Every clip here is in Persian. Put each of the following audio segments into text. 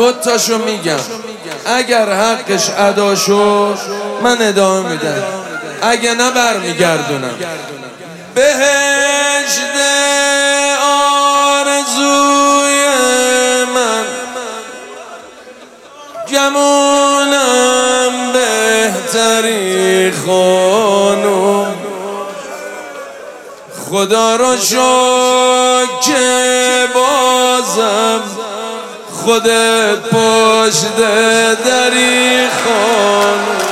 دوتاشو میگم، اگر حقش ادا شد من ادامه میدم، اگه نه برمیگردونم. بهشت آرزوی من، گمونم بهتری خانم، خدا را شکر که بازم خودت پشت دری خانم.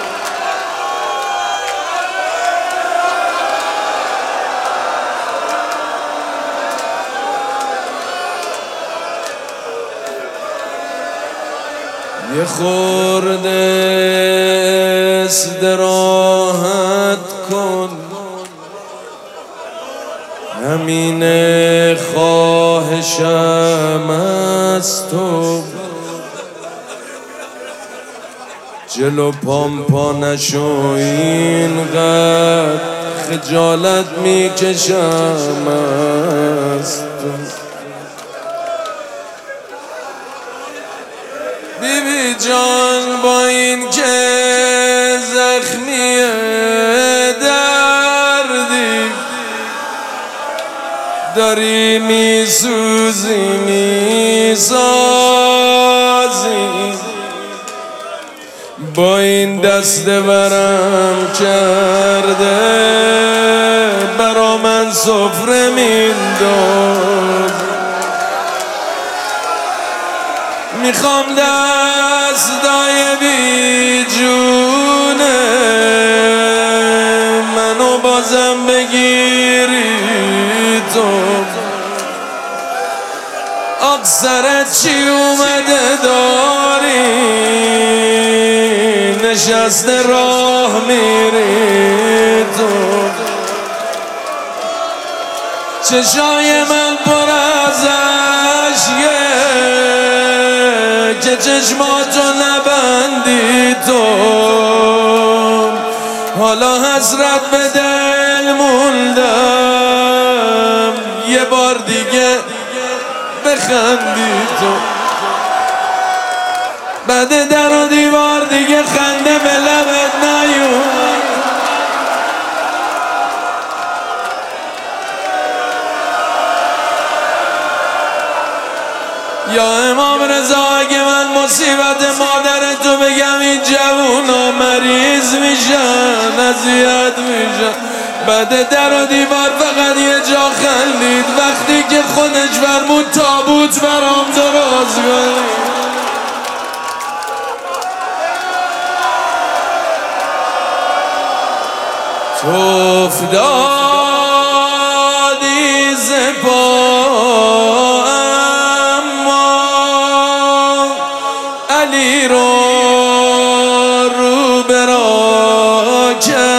یه خورده استراحت کن، همین خواهشم از تو، جلو پام پا نشو، اینقدر خجالت میکشم از تو. بیبی جان با این که زخمی دردی، داری میسوزی میسازی، با این دست برم کرده برا من سفره مینداز. میخوام دستای بی جونه منو بازم بگیری تو. آق سرت چی اومده داری، نشسته راه میری تو. چشای من پر از اشکه که چشماتو نبندی تو، حالا حسرت به دل موندم یه بار دیگه بخندی تو. بعد در و دیوار دیگه خنده به لبت نیومد. یا امام رضا اگه من مصیبت مادر تو بگم این جوونا مریض میشن، اذیت میشن. بعد در و دیوار فقط یه جا خندید، وقتی که خودش فرمود تابوت برام درست کنید. تو افتادی ز پا، اما علی رو به راه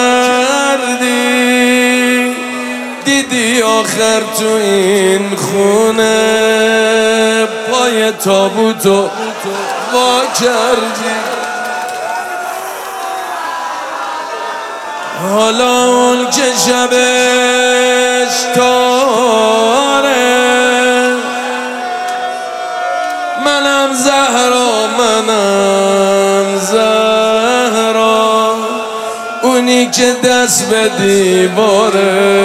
کردی، دیدی آخر تو این خونه پای تابوتو وا کردی. حالا اون که شبش تاره، منم زهرا، اونی که دست به دیواره،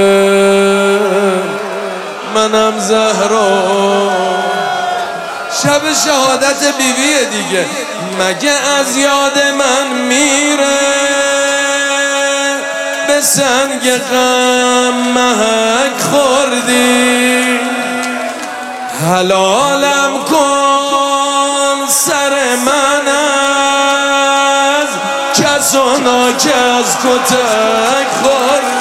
منم زهرا. شب شهادت بیویه دیگه، مگه از یاد من میره؟ به سنگ غم محک خوردی، حلالم کن سر من از کسانا که از کتک خوردی.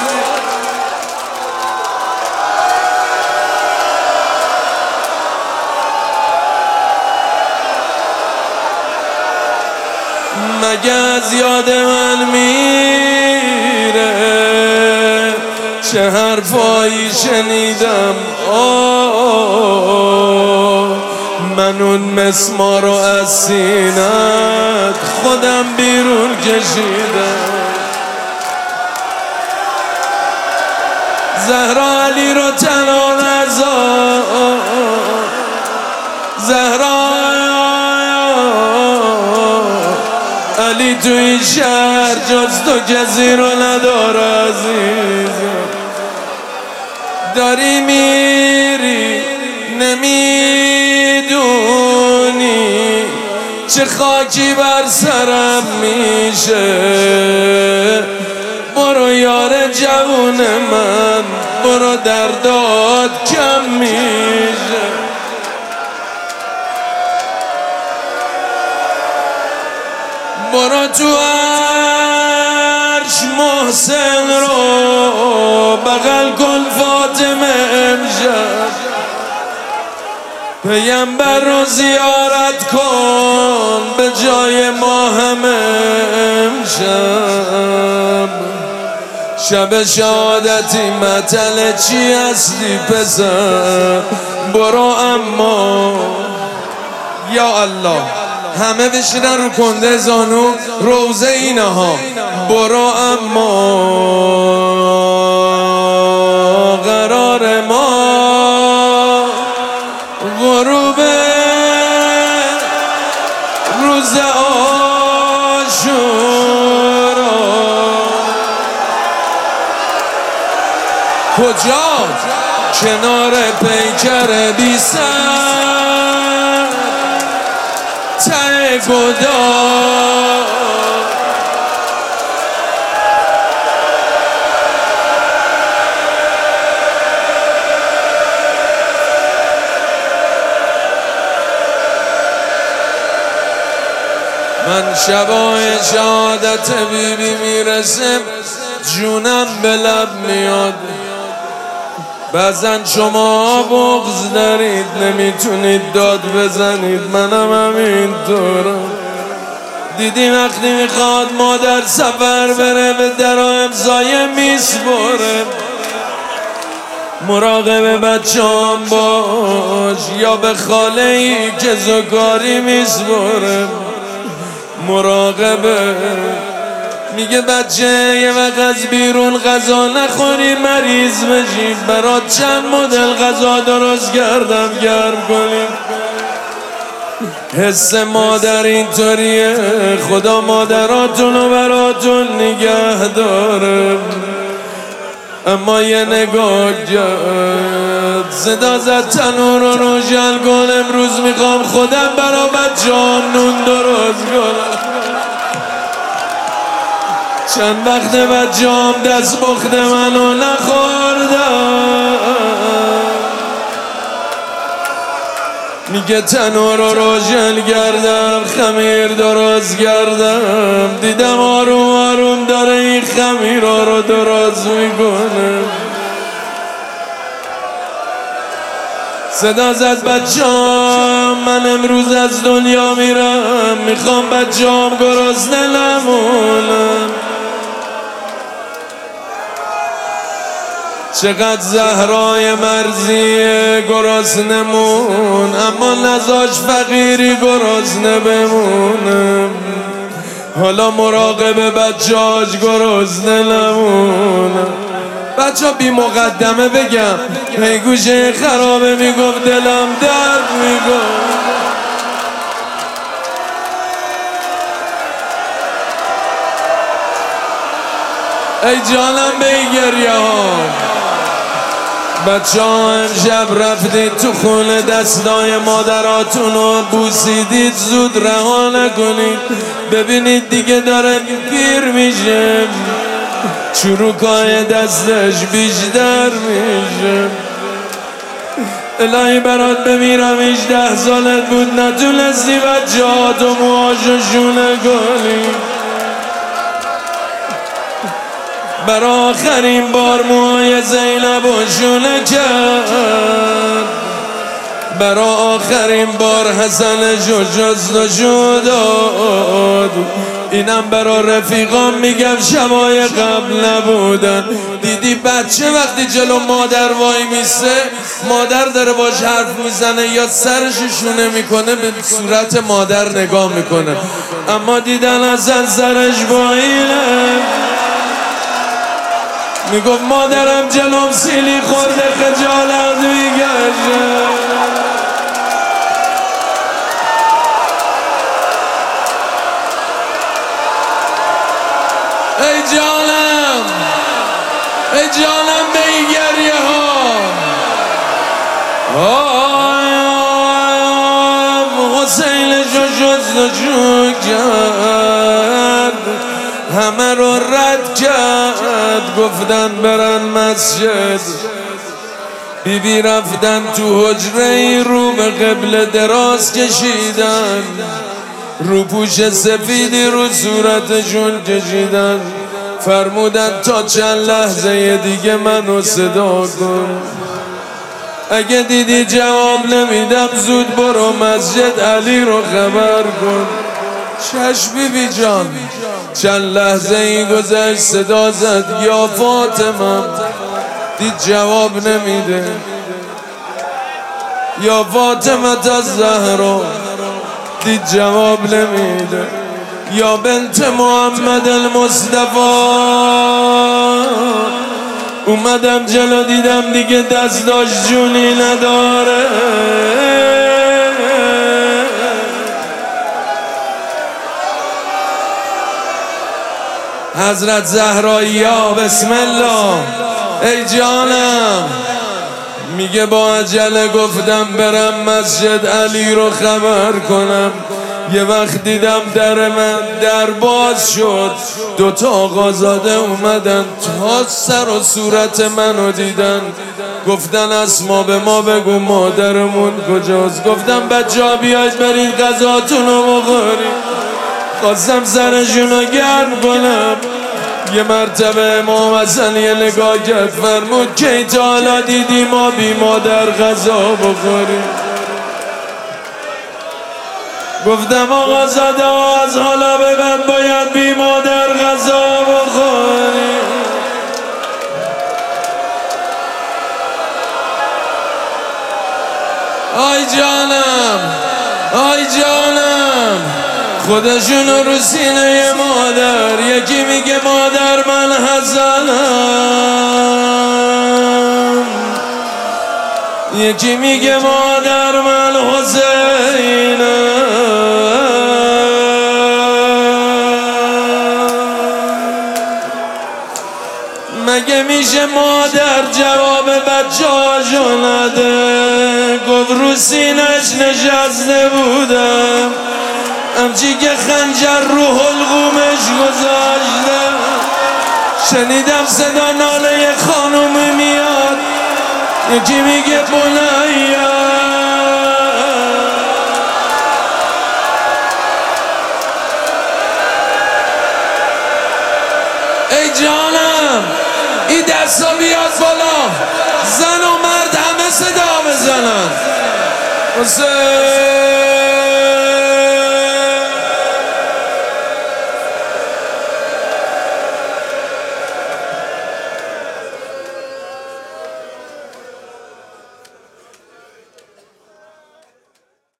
مگه از یاد من میره؟ چه حرفایی شنیدم من اون مسمارو از سینت خودم بیرون کشیدم. زهرا علی رو تنها نذار، زهرا ولی تو این شهر جز تو کسی رو نداره عزیزم. داری میری نمیدونی چه خاکی بر سرم میشه. برو یار جوون من، برو دردات کم میشه. برو تو عرش محسن رو بغل کن فاطمه امشب. پیامبر رو زیارت کن به جای ما همه امشب. شب شهادتی مطلع چی هستی پسر. برو اما یا الله همه بشینن رو کنده زانو روزه اینها. برو اما قرار ما غروب روز عاشورا. کجا؟ کنار پیکر بی سر ته گدا. من شبای شهادت بیبی میرسم جونم به لب میاد. بعضن شما بغض دارید نمیتونید داد بزنید، منم همینطورم. دیدی وقتی میخواد مادر سفر بره به در امضای میسپره. مراقب بچه‌ام باش یا به خاله ای که زکاری میسپره. مراقبه میگه بچه یه وقت از بیرون غذا نخوری مریض بشی. برات چند مدل غذا درست کردم گرم کنیم. حس مادر اینطوریه. خدا مادراتونو براتون نگه داره. اما یه نگاه کرد صدا زد تنور رو روشن کن. امروز میخوام خودم برا بچه‌ام نون درست کنم. چند وقت بچه‌ام دست پخت منو نخوردم. میگه تنور رو روشن کردم خمیر درست کردم. دیدم آروم آروم داره این خمیر رو درست میکنه. صدا زد بچه‌ام من امروز از دنیا میرم. میخوام بچه‌ام گرسنه نمونم. چقدر زهرای مرزی گرسنمون اما نذاش فقیری گرسنه بمونم. حالا مراقب بچه‌اش گرسنه نمونم. بچه بی مقدمه بگم هی گوشه خرابه میگفت دلم درد میگفت. ای جانم به این گریه ها. بچه ها امشب رفتید تو خونه دستای مادراتون رو بوسیدید. زود رها نکنید. ببینید دیگه داره پیر میشه. چروکای دستش بیشتر میشه. الهی برات بمیرم 18 سالت بود نتونستی بچه ها تو موهاشو شونه کنی. برا آخرین بار موهای زینب و شونه کرد. برا آخرین بار حسنشو جست و شداد. اینم برا رفیقام میگم شبای قبل نبودن. دیدی بچه وقتی جلو مادر وای میسه مادر داره باش حرف میزنه یا سرشو شونه میکنه به صورت مادر نگاه میکنه. اما دیدن اصلا سرش وایینه. میگفت مادرم جلوم سیلی خورده خجالت میکشه. جانم ای جانم به این گریه ها حسین جستجو کرد همه رو رد کرد گفتن برن مسجد بیبی رفتن تو حجره رو به قبله دراز کشیدن رو پوش سفیدی رو صورتشون کشیدن فرمودن تا چند لحظه دیگه منو صدا کن اگه دیدی جواب نمیدم زود برو مسجد علی رو خبر کن چشم بیبی جان چند لحظه این گذشت صدا زد یا فاطمه دید جواب نمیده یا فاطمه تا زهرا دید جواب نمیده یا بنت محمد المصطفی اومدم جلو دیدم دیگه دست داشت جونی نداره حضرت زهرا بسم الله ای جانم میگه با عجله گفتم برم مسجد علی رو خبر کنم یه وقت دیدم در باز شد دوتا آقازاده اومدن تا سر و صورت منو دیدن گفتن اسما به ما بگو مادرمون کجاست گفتم بچه‌ها بیاید برید غذاتونو بخورید خواستم سرشونو گرم کنم یه مرتبه امام حسن یه نگاه کرد فرمود کی تا حالا دیدی ما بی مادر غذا بخوریم گفتم آقا زاده از حالا به بعد باید بی مادر غذا بخوریم آی جانم آی جانم خودشونو رو سینه مادر یکی میگه مادر من حسنم یکی میگه مادر من حسینم مگه میشه مادر جواب بچه‌هاشو نده گفت رو سینش نشسته بودم همچی که خنجر رو حلقومش گذاشته شنیدم صدا ناله خانومی میاد یکی میگه بنیا ای جانم این دستا بیاد بالا زن و مرد همه صدا بزنن حسین